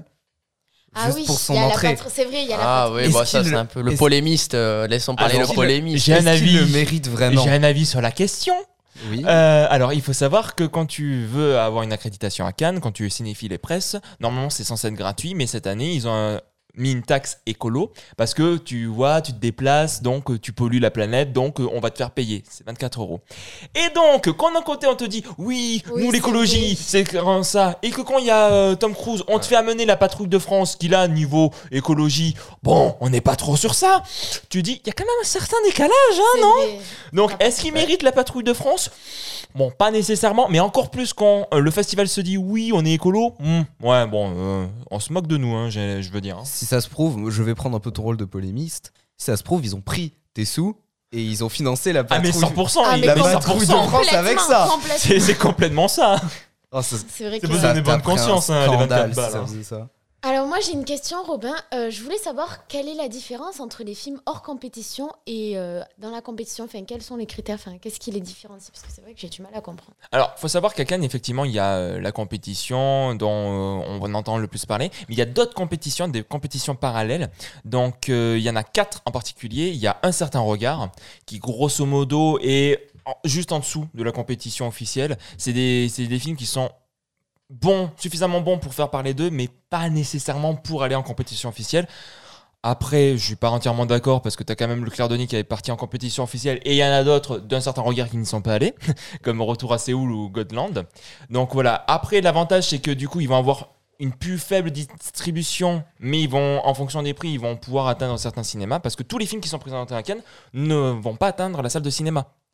Ah juste oui, pour son il y a la entrée? patrouille- c'est vrai, il y a la Ah patrouille. oui, Est-ce bah, ça qu'il c'est le- un peu le est-ce- polémiste, euh, laissons parler Alors, le qu'il- polémiste. j'ai un Est-ce qu'il avis. le mérite vraiment? J'ai un avis sur la question. Oui. Euh, alors, il faut savoir que quand tu veux avoir une accréditation à Cannes, quand tu es cinéphile et presse, normalement c'est censé être gratuit, mais cette année ils ont euh, mis une taxe écolo parce que tu vois, tu te déplaces, donc euh, tu pollues la planète, donc euh, on va te faire payer. C'est vingt-quatre euros. Et donc, quand d'un côté on te dit oui, Oui, nous c'est l'écologie, vrai. c'est clairement ça, et que quand il y a euh, Tom Cruise, on te fait amener la patrouille de France qui là, niveau écologie, bon, on n'est pas trop sur ça. Tu dis, il y a quand même un certain décalage, hein, C'est non? vrai. Donc, Ah, est-ce qu'il mérite la patrouille de France? Bon, pas nécessairement, mais encore plus quand euh, le festival se dit oui, on est écolo. Hmm, ouais, bon, euh, on se moque de nous, hein, j'ai- je veux dire. hein. Si ça se prouve, je vais prendre un peu ton rôle de polémiste. Si ça se prouve, ils ont pris tes sous et ils ont financé la Ah, patrouille. mais cent pour cent, Ah, il mais la mais patrouille de cent pour cent. France avec Complètement, ça. complètement. C'est c'est complètement ça. Oh, ça- C'est vrai C'est que. besoin ça donner bonne taperait un conscience, hein, les scandale vingt-quatre balles, si ça hein. faisait ça. Alors moi j'ai une question Robin, Euh, je voulais savoir quelle est la différence entre les films hors compétition et euh, dans la compétition, enfin quels sont les critères, enfin qu'est-ce qui les différencie, parce que c'est vrai que j'ai du mal à comprendre. Alors, faut savoir qu'à Cannes, effectivement, il y a euh, la compétition dont euh, on entend le plus parler, mais il y a d'autres compétitions, des compétitions parallèles. Donc, euh, il y en a quatre en particulier. Il y a Un certain regard, qui grosso modo est en- juste en dessous de la compétition officielle. C'est des, c'est des films qui sont bons, suffisamment bons pour faire parler d'eux, mais pas nécessairement pour aller en compétition officielle. Après, je suis pas entièrement d'accord parce que tu as quand même le Clair Denis qui est parti en compétition officielle et il y en a d'autres d'un certain regard qui n'y sont pas allés, comme Retour à Séoul ou Godland. Donc voilà. Après, l'avantage, c'est que du coup, ils vont avoir une plus faible distribution, mais ils vont, en fonction des prix, ils vont pouvoir atteindre certains cinémas parce que tous les films qui sont présentés à Cannes ne vont pas atteindre la salle de cinéma.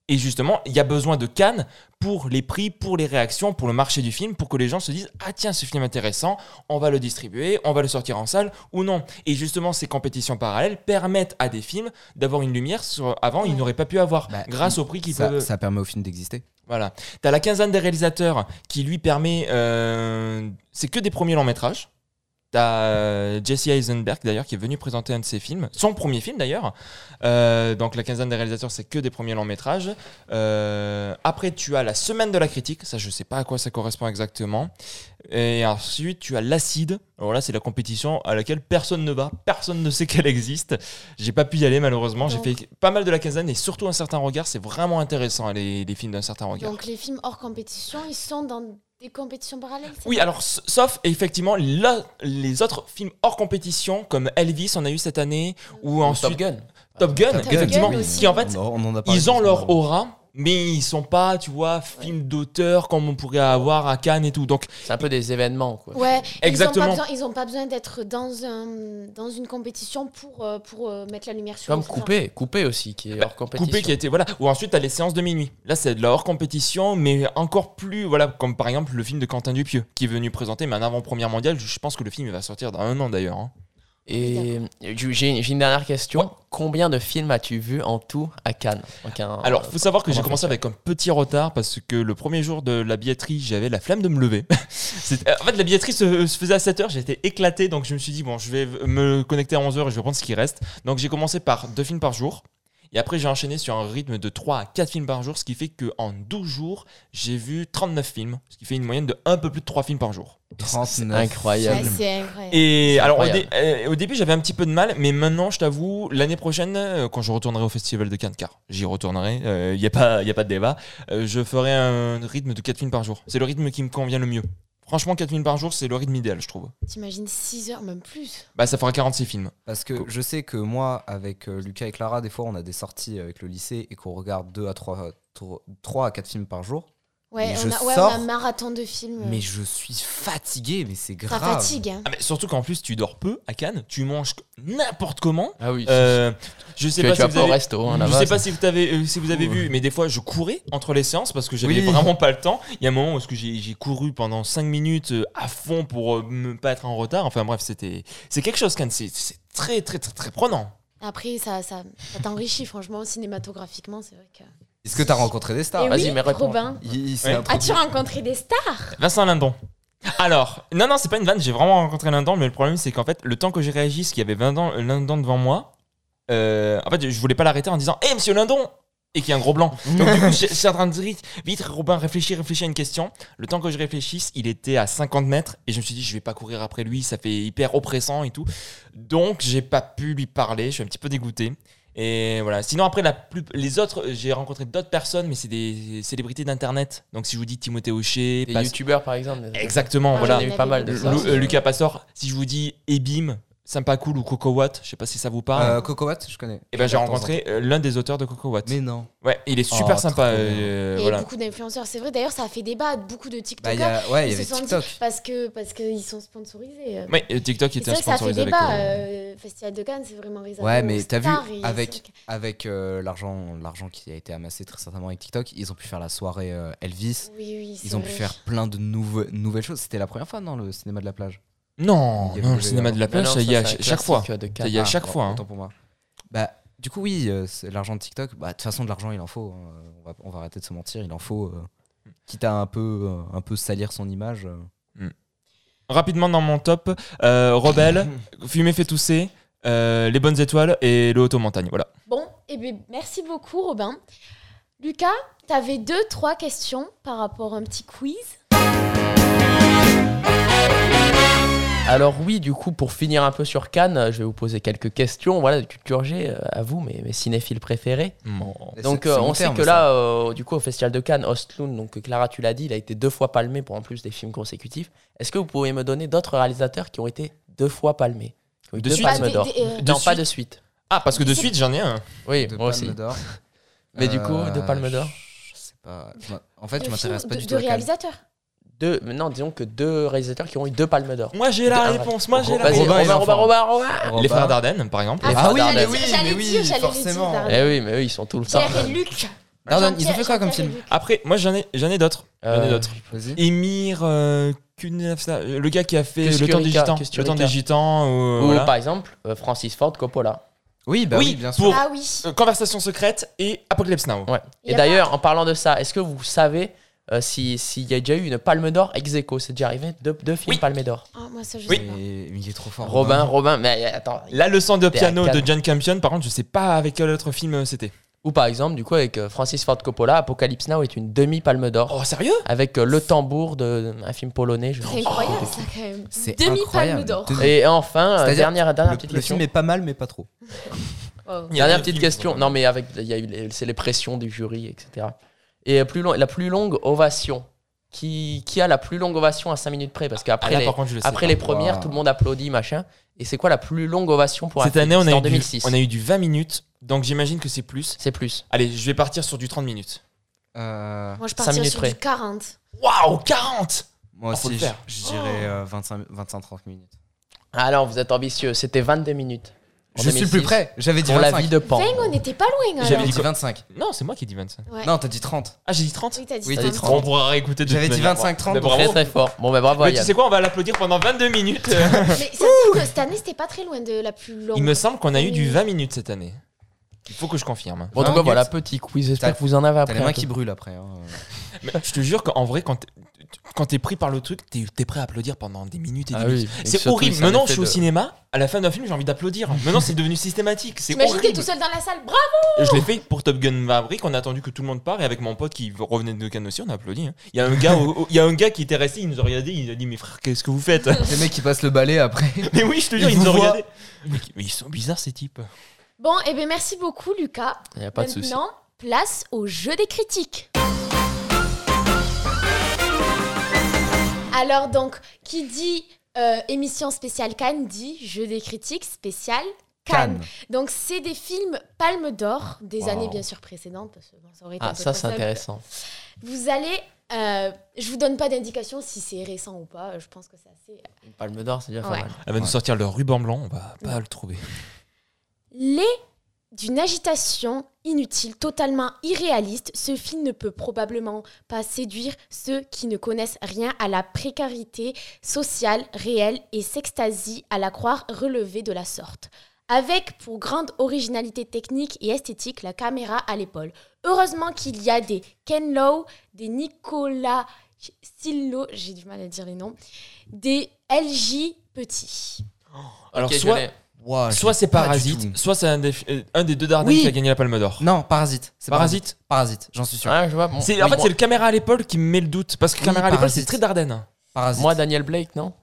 Et justement, il y a besoin de Cannes pour les prix, pour les réactions, pour le marché du film, pour que les gens se disent « Ah tiens, ce film est intéressant, on va le distribuer, on va le sortir en salle ou non ». Et justement, ces compétitions parallèles permettent à des films d'avoir une lumière sur avant ils n'auraient pas pu avoir Bah, grâce au prix qu'ils Ça, peuvent... ça permet au film d'exister. Voilà. T'as la quinzaine des réalisateurs qui lui permet... euh, c'est que des premiers longs métrages. T'as euh, Jesse Eisenberg d'ailleurs qui est venu présenter un de ses films, son premier film d'ailleurs. Euh, donc la quinzaine des réalisateurs c'est que des premiers longs métrages. Euh, après tu as la semaine de la critique, ça je sais pas à quoi ça correspond exactement. Et ensuite tu as l'Acide. Alors là c'est la compétition à laquelle personne ne va, personne ne sait qu'elle existe. J'ai pas pu y aller malheureusement. Donc- J'ai fait pas mal de la quinzaine et surtout Un certain regard, c'est vraiment intéressant les, les films d'Un certain regard. Donc les films hors compétition, ils sont dans des compétitions parallèles. c'est Oui, ça alors s- sauf effectivement la- les autres films hors compétition comme Elvis, on a eu cette année, ou Ou ensuite Top Gun. Top Gun, Top Gun, effectivement, oui, aussi. qui en fait On, on en a parlé ils ont leur justement. aura, mais ils sont pas, tu vois, films d'auteur comme on pourrait avoir à Cannes et tout. Donc C'est un peu des événements, quoi. Ouais, Exactement. Ils n'ont pas, besoin- ils ont pas besoin d'être dans, un, dans une compétition pour, euh, pour euh, mettre la lumière sur Comme eux. Enfin, Coupé, Coupé aussi, qui est Bah, hors compétition. Coupé qui a été voilà. Ou ensuite t'as les séances de minuit. Là c'est de la hors compétition, mais encore plus voilà, comme par exemple le film de Quentin Dupieux qui est venu présenter, mais un avant-première mondiale. Je pense que le film il va sortir dans un an d'ailleurs. hein. Et j'ai j'ai une dernière question. Ouais. Combien de films as-tu vu en tout à Cannes? Donc, un- Alors, faut savoir que comment j'ai on commencé fait ça avec un petit retard parce que le premier jour de la billetterie, j'avais la flemme de me lever. C'était- en fait, la billetterie se, se faisait à sept heures, j'étais éclaté, donc je me suis dit, bon, je vais me connecter à onze heures et je vais prendre ce qui reste. Donc, j'ai commencé par deux films par jour. Et après, j'ai enchaîné sur un rythme de trois à quatre films par jour, ce qui fait qu'en douze jours, j'ai vu trente-neuf films, ce qui fait une moyenne de un peu plus de trois films par jour. trente-neuf. incroyable. ouais, c'est incroyable. Et C'est alors, au, incroyable. dé- euh, au début, j'avais un petit peu de mal, mais maintenant, je t'avoue, l'année prochaine, euh, quand je retournerai au Festival de Cannes, car j'y retournerai, il n'y a, pas- y a pas de débat, euh, je ferai un rythme de quatre films par jour. C'est le rythme qui me convient le mieux. Franchement, quatre films par jour, c'est le rythme idéal, je trouve. T'imagines six heures, même plus. Bah, ça fera quarante-six films. Parce que je sais que moi, avec euh, Lucas et Clara, des fois, on a des sorties avec le lycée et qu'on regarde deux à trois à quatre films par jour. Ouais, Mais on je a, ouais, sors, on a un marathon de films. Mais je suis fatigué, mais c'est ça grave. fatigue. Hein. Ah, mais surtout qu'en plus, tu dors peu à Cannes, tu manges n'importe comment. Ah oui. Euh, je sais tu pas tu si vas vous pas au avez... resto, hein, Je là-bas, sais pas ça- si vous avez, euh, si vous avez Ouh. vu, mais des fois je courais entre les séances parce que j'avais Oui. vraiment pas le temps. Il y a un moment où est-ce que j'ai j'ai couru pendant cinq minutes euh, à fond pour euh, ne pas être en retard. Enfin bref, c'était c'est quelque chose, Cannes. C'est c'est très, très, très, très prenant. Après, ça, ça, ça t'enrichit, franchement, cinématographiquement, c'est vrai que. Est-ce que t'as rencontré des stars Et Vas-y, oui, mais réponds. Robin. Il, il s'est Ouais. introduit. As-tu rencontré des stars? Vincent Lindon. Alors, non, non, c'est pas une vanne, j'ai vraiment rencontré Lindon, mais le problème c'est qu'en fait, le temps que j'ai réagi, ce qu'il y avait Lindon, Lindon devant moi, euh, en fait, je voulais pas l'arrêter en disant Hé, monsieur Lindon! Et qu'il y a un gros blanc. Donc, du coup, je je suis en train de dire vite, Robin, réfléchis, réfléchis à une question. Le temps que je réfléchisse, il était à cinquante mètres et je me suis dit, je vais pas courir après lui, ça fait hyper oppressant et tout. Donc, j'ai pas pu lui parler, je suis un petit peu dégoûté. Et voilà. Sinon, après, la plus, les autres, j'ai rencontré d'autres personnes, mais c'est des célébrités d'internet. Donc, si je vous dis Timothée Hochet, Des Pas- youtubeurs, par exemple. des- exactement, Ah, voilà. J'en ai eu pas mal de Lu- ça. Lu- aussi. euh, Lucas Pastor, si je vous dis Ebim, Sympa Cool ou Coco Watt, je sais pas si ça vous parle. Euh, Coco Watt, je connais. et ben j'ai De temps en rencontré euh, l'un des auteurs de Coco Watt. temps. Mais non. Ouais, il est super Oh, sympa. trop bien. euh, Il y a voilà. beaucoup d'influenceurs, c'est vrai. D'ailleurs, ça a fait débat. Beaucoup de Bah, TikTokers. il y a, ouais, il y ils avait se sont dit- TikTok. parce que parce qu'ils sont sponsorisés. euh. Ouais, euh, TikTok Et était c'est vrai que ça a fait sponsorisé avec. débat. euh, euh, Festival de Cannes, c'est vraiment réservé Ouais, aux mais t'as vu, stars, et c'est avec, vrai que- avec euh, l'argent, l'argent qui a été amassé très certainement avec TikTok, ils ont pu faire la soirée euh, Elvis. Oui, oui, c'est Ils ont pu vrai. faire plein de nouve- nouvelles choses. C'était la première fois dans le cinéma de la plage. Non, Il y a non, le beaucoup cinéma de la Non, plage, non, ça y est, à c'est un chaque fois. classique de Ça Cannes. y est, à Ah, chaque bon, fois. hein. autant pour moi. Bah, du coup, oui, euh, c'est l'argent de TikTok. Bah, de toute façon, de l'argent, il en faut. hein. On, va, on va arrêter de se mentir, il en faut. euh, quitte à un peu, euh, un peu salir son image. euh. Rapidement dans mon top, euh, Rebelle, Fumer fait tousser, euh, Les Bonnes Étoiles et Le Haut aux Montagnes. Voilà. Bon, et bien merci beaucoup, Robin. Lucas, t'avais deux, trois questions par rapport à un petit quiz. Alors oui, du coup, pour finir un peu sur Cannes, euh, je vais vous poser quelques questions. Voilà, de culture G, euh, à vous, mes, mes cinéphiles préférés. Donc C'est- euh, c'est on mon sait terme, que ça. là, euh, du coup, au Festival de Cannes, Ostlund, donc Clara, tu l'as dit, il a été deux fois palmé pour en plus des films consécutifs. Est-ce que vous pouvez me donner d'autres réalisateurs qui ont été deux fois palmés, qui ont eu De deux suite palmes Ah, des- d'or? des, euh, De Non, pas suite de suite. Ah, parce que de suite, j'en ai un. Oui, De moi Palme aussi. d'Or. Mais du coup, deux Palmes d'Or. Je sais pas. Je m'in- En fait, de je m'intéresse films pas de, du de tout à Cannes. réalisateurs. Deux, mais non, disons que deux réalisateurs qui ont eu deux palmes d'or. Moi, j'ai la Ah, réponse. Moi, j'ai la Vas-y, Robin Robin, et Robin, l'enfant. Robin, Robin, Robin. Les Frères Dardenne, par exemple. Ah, Les Ah frères oui, Dardenne. mais oui, J'allais mais dire, oui, j'allais le dire, forcément. Dardenne. Eh oui, mais eux, ils sont tout le temps. Pierre et Luc. Darden, ils ont Jean-Pierre- fait quoi comme Jean-Pierre film et Luc. Après, moi j'en ai, j'en ai d'autres. J'en ai Euh, d'autres. Vas-y. Émir euh, Kusturica, le gars qui a fait Le Kusturica, temps des gitans. Le Kusturica. temps des gitans. Ou, Ou voilà. par exemple, euh, Francis Ford Coppola. Oui, bah Oui, oui, bien sûr. pour- Ah oui. Euh, Conversation secrète et Apocalypse Now. Ouais. Il y Et a d'ailleurs, en parlant de ça, est-ce que vous savez euh, si- s'il y a déjà eu une Palme d'Or ex aequo? C'est déjà arrivé? Deux, deux films Oui. Palme d'Or. Ah, moi, ça, je Oui. sais pas. Et- mais il est trop fort. Robin, Robin, mais euh, attends. La leçon de T'es à piano de Cannes. John Campion, par contre, je sais pas avec quel autre film euh, c'était. Ou par exemple, du coup, avec euh, Francis Ford Coppola, Apocalypse Now est une demi-Palme d'Or. Oh, sérieux? Avec euh, Le Tambour de un film polonais. Je C'est incroyable, ça, quand même. C'est Demi-palme incroyable. d'or. Demi- Et enfin, euh, C'est-à-dire, dernière, dernière Le, petite le question. film est pas mal, mais pas trop. Oh. Il y a Dernière des petite films, question. quoi. Non, mais avec, il y a eu les- c'est les pressions du jury, et cetera. Et euh, plus long- la plus longue ovation. Qui, qui a la plus longue ovation à cinq minutes près? Parce Ah, qu'après là, les, par contre, je le sais après pas. les premières, Wow. tout le monde applaudit, machin. Et c'est quoi la plus longue ovation pour un Cette film? année, on C'était a, en eu du, deux mille six. on a eu du vingt minutes, donc j'imagine que c'est plus. C'est plus. Allez, je vais partir sur du trente minutes. Euh, Moi, je Cinq partirais minutes sur près. du quarante. Waouh, quarante! moi Oh, faut aussi, le je, faire. je dirais euh, vingt-cinq trente minutes. Ah non, vous êtes ambitieux. C'était vingt-deux minutes. En Je suis le plus deux mille six. près. J'avais dit Pour la vingt-cinq. vie de Pan. Feng, on n'était pas loin, alors. J'avais J'avais dit quoi vingt-cinq. Non, c'est moi qui ai dit vingt-cinq. Ouais. Non, t'as dit trente. Ah, j'ai dit trente? Oui, t'as dit Oui, t'as trente. dit On trente. pourra réécouter de J'avais toute dit manière. vingt-cinq trente, Mais donc Très bravo. très fort. Bon, ben bravo, Mais tu Yann. sais quoi, on va l'applaudir pendant vingt-deux minutes. Mais ça veut dire que cette année, c'était pas très loin de la plus longue. Il me semble qu'on a eu du vingt minutes cette année. Il faut que je confirme. Bon, en tout vingt cas, voilà, minutes. petit quiz. J'espère T'as- que vous en avez T'as appris. les un mains peu. qui brûlent après. hein. Mais je te jure qu'en vrai, quand t'es, quand t'es pris par le truc, t'es, t'es prêt à applaudir pendant des minutes et des Ah minutes. oui. Et C'est surtout, horrible. c'est un Maintenant, je effet suis au de- cinéma. À la fin d'un film, j'ai envie d'applaudir. Maintenant, c'est devenu systématique. C'est T'imagines, t'es horrible. tout seul dans la salle. Bravo! Et je l'ai fait pour Top Gun Maverick. On a attendu que tout le monde part et avec mon pote qui revenait de Cannes aussi, on a applaudi. hein. Il y a un gars, au- au- il y a un gars qui était resté, il nous a regardé, il a dit mais frère, qu'est-ce que vous faites? Les mecs qui passent le balai après. Mais oui, je te jure, Ils ils nous ont vous voient. regardé. Mais, mais ils sont bizarres ces types. Bon, et bien merci beaucoup, Lucas. Il n'y a pas de souci. Maintenant, place au jeu des critiques. Alors donc, qui dit euh, émission spéciale Cannes dit jeu des critiques spécial Cannes. Cannes. Donc c'est des films Palme d'Or des Wow. années bien sûr précédentes parce que bon, ça aurait été un Ah, peu ça, trop c'est simple. intéressant. Vous allez, euh, je vous donne pas d'indication si c'est récent ou pas. Je pense que c'est assez. Une palme d'or, c'est déjà Ouais. pas mal. Elle va nous Ouais. sortir le ruban blanc, on va pas le trouver. Laid d'une agitation inutile, totalement irréaliste, ce film ne peut probablement pas séduire ceux qui ne connaissent rien à la précarité sociale réelle et s'extasient à la croire relevée de la sorte. Avec pour grande originalité technique et esthétique la caméra à l'épaule. Heureusement qu'il y a des Ken Loach, des Nicolas Stillo, j'ai du mal à dire les noms, des L J Petit. Alors, Ok, je soit, l'ai. Wow, soit j'ai c'est pas du Parasite, tout. soit c'est un des, euh, un des deux Darden Oui. qui a gagné la Palme d'Or. Non, Parasite. C'est Parasite. Parasite, j'en suis sûr. Ouais, je vois. Bon. C'est, en Oui, fait, bon. c'est le caméra à l'épaule qui me met le doute. Parce que Oui, caméra à l'épaule, Parasite. c'est très Darden. Parasite. Moi, Daniel Blake, non?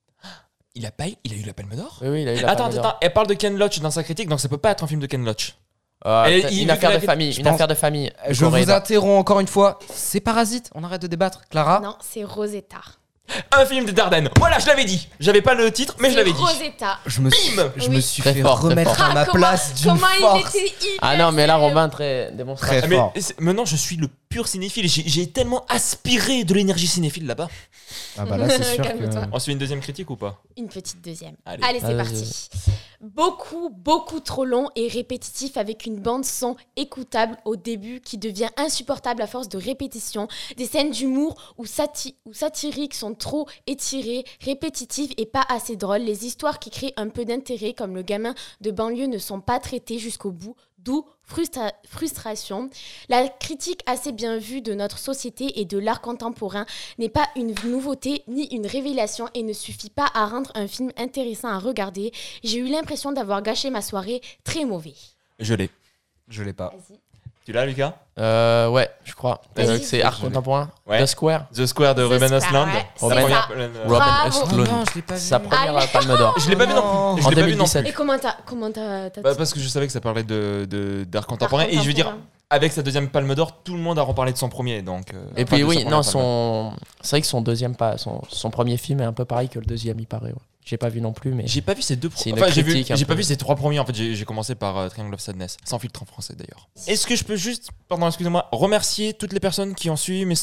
Il a, pas, il a eu la Palme d'Or? Oui, oui, il a eu la Attends, Palme d'Or. attends, elle parle de Ken Loach dans sa critique, donc ça peut pas être un film de Ken Loach. Euh, Elle est- peut-être il- une vu affaire qu'il de a- famille. je Une pense- affaire de famille. Je vous Coréda. interromps encore une fois. C'est Parasite. On arrête de débattre. Clara. Non, c'est Rosetta. Un film de Darden. Voilà, je l'avais dit. J'avais pas le titre, mais je C'est l'avais dit. Rosetta. Je me suis, Bim je Oui. me suis Très fait fort, très remettre fort. à ma Ah, comment- place d'une Comment force. il était hyper Ah non, mais là, sérieux. Robin, très démonstratif. Très Ah, mais fort. c'est- maintenant, je suis le pur cinéphile. J'ai, j'ai tellement aspiré de l'énergie cinéphile là-bas. Ah bah là, c'est sûr Calme-toi. que. On se fait une deuxième critique ou pas? Une petite deuxième. Allez. Allez, c'est Allez, parti. Beaucoup, beaucoup trop long et répétitif avec une bande son écoutable au début qui devient insupportable à force de répétition. Des scènes d'humour ou, sati- ou satiriques sont trop étirées, répétitives et pas assez drôles. Les histoires qui créent un peu d'intérêt comme le gamin de banlieue ne sont pas traitées jusqu'au bout, d'où frustra- frustration. La critique assez bien vue de notre société et de l'art contemporain n'est pas une nouveauté ni une révélation et ne suffit pas à rendre un film intéressant à regarder. J'ai eu l'impression d'avoir gâché ma soirée, très mauvais. Je l'ai. Je l'ai pas. Vas-y. Tu l'as, Lucas? Euh, ouais, je crois. Vas-y. Euh, c'est art Je l'ai. contemporain. Ouais. The Square. The Square de The Ruben Square, Östlund. ouais, Sa c'est première- ça. euh, Robin Bravo. Östlund. Oh non, je l'ai pas vu. Sa première Allez. palme d'or. Je l'ai pas vu non Non. plus. Je En l'ai pas vu non deux mille dix-sept. Et comment t'as comment t'as, t'as Bah, dit parce que je savais que ça parlait de, de- d'art Art contemporain. Et je veux dire, contemporain. avec sa deuxième Palme d'Or, tout le monde a reparlé de son premier. Donc, euh, Et enfin, puis de sa oui, première non, Palme. son, c'est vrai que son deuxième pas, son, son premier film est un peu pareil que le deuxième, il paraît. Ouais. J'ai pas vu non plus, mais J'ai pas vu ces deux C'est premiers. une Enfin, j'ai vu, critique un j'ai pas peu. vu ces trois premiers. En fait, j'ai, j'ai commencé par euh, Triangle of Sadness, sans filtre en français d'ailleurs. Est-ce que je peux juste, pardon, excusez-moi, remercier toutes les personnes qui ont suivi mes stories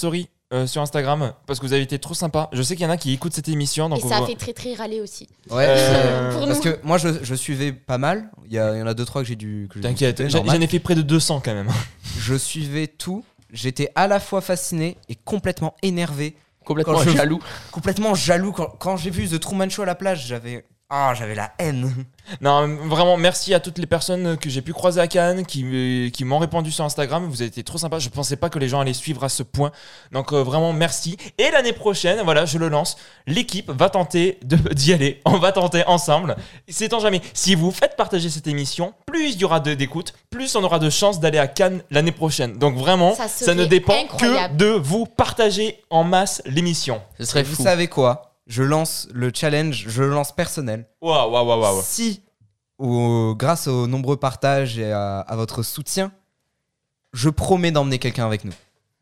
euh, sur Instagram parce que vous avez été trop sympa. Je sais qu'il y en a qui écoutent cette émission. Donc Et ça on- a fait très très râler aussi. Ouais, Euh, Pour parce nous. que moi je, je suivais pas mal. Il y, a- il y en a deux trois que j'ai dû. que j'ai dû T'inquiète, couper, j'en normal. j'en ai fait près de deux cents quand même. Je suivais tout. J'étais à la fois fasciné et complètement énervé, Complètement Quand je- jaloux. complètement jaloux. Quand, quand j'ai vu The Truman Show à la plage, j'avais ah j'avais la haine. Non, vraiment, merci à toutes les personnes que j'ai pu croiser à Cannes, qui, qui m'ont répondu sur Instagram. Vous avez été trop sympa. Je pensais pas que les gens allaient suivre à ce point. Donc, euh, vraiment, merci. Et l'année prochaine, voilà, je le lance. L'équipe va tenter de, d'y aller. On va tenter ensemble. Sait-on jamais. Si vous faites partager cette émission, plus il y aura de- d'écoute, plus on aura de chances d'aller à Cannes l'année prochaine. Donc, vraiment, Ça ça, serait ne dépend incroyable. que de vous partager en masse l'émission. Ce serait Vous fou. savez quoi? Je lance le challenge, je le lance personnel. Waouh, waouh, waouh, waouh. Si, au- grâce aux nombreux partages et à, à votre soutien, je promets d'emmener quelqu'un avec nous.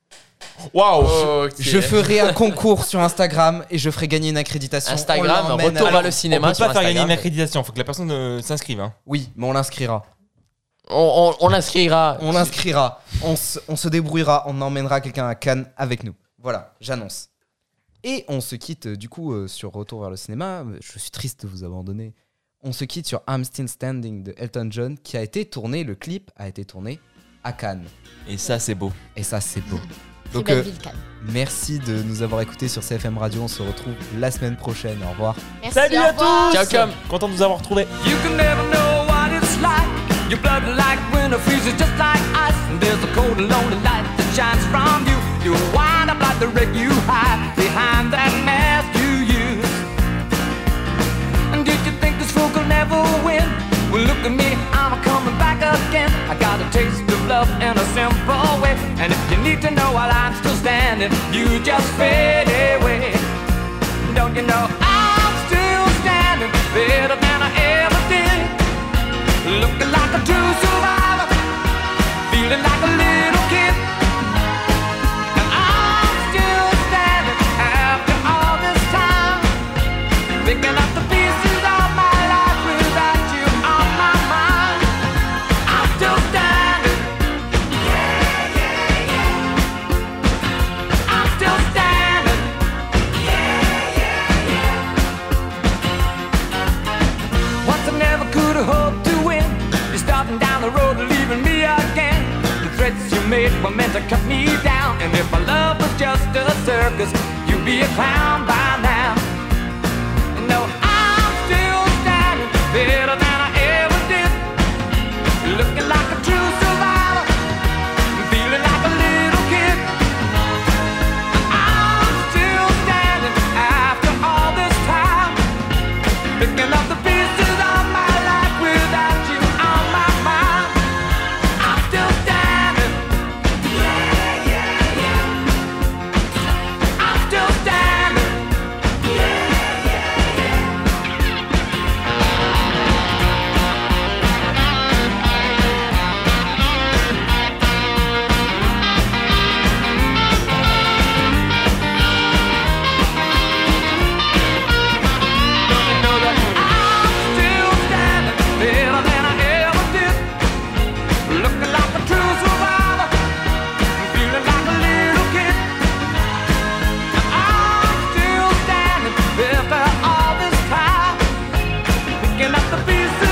Waouh. Ok. Je ferai un concours sur Instagram et je ferai gagner une accréditation. Instagram, On l'emmène retour à- vers le On cinéma peut sur pas faire gagner Instagram. une accréditation. Faut que la personne euh, s'inscrive. Hein. Oui, mais on l'inscrira. On, on, on l'inscrira. On l'inscrira. On se, on se débrouillera. On emmènera quelqu'un à Cannes avec nous. Voilà, j'annonce. Et on se quitte euh, du coup euh, sur Retour vers le cinéma. Je suis triste de vous abandonner. On se quitte sur I'm Still Standing de Elton John qui a été tourné, le clip a été tourné à Cannes. Et ça, c'est beau. Et ça, c'est beau. Très Donc, belle euh, ville, Cannes. merci de nous avoir écoutés sur C F M Radio. On se retrouve la semaine prochaine. Au revoir. Merci, Salut au à revoir. tous. Ciao, com. Content de vous avoir retrouvés. You can never know what it's like. Your blood like winter freezes just like ice. And there's a cold and lonely light that shines from you. You wind up like the wreck you hide behind that mask you use. And did you think this fool could never win? Well, look at me, I'm coming back again. I got a taste of love in a simple way. And if you need to know while I'm still standing, you just fade away. Don't you know I'm still standing better than I ever did? Looking like a true survivor, feeling like a little kid. And I'm still standing after all this time, picking up the pieces of my life without you on my mind. I'm still standing. Yeah, yeah, yeah. I'm still standing. Yeah, yeah, yeah. Once I never could have hoped to win. You're starting down the road, leaving me again. The threats you made were meant to cut me down. And if my love was just a circus, you'd be a clown by now. No, I'm still standing better than I ever did. Looking like a true survivor, feeling like a little kid. I'm still standing after all this time, picking up the pieces of my life without you on my mind. I'm still standing. Yeah, yeah, yeah. I'm still standing. Yeah, yeah, yeah. Don't you know that I'm still standing better than I ever did? Looking like a true survivor, feeling like a little kid. I'm still standing after all this time, picking up the pieces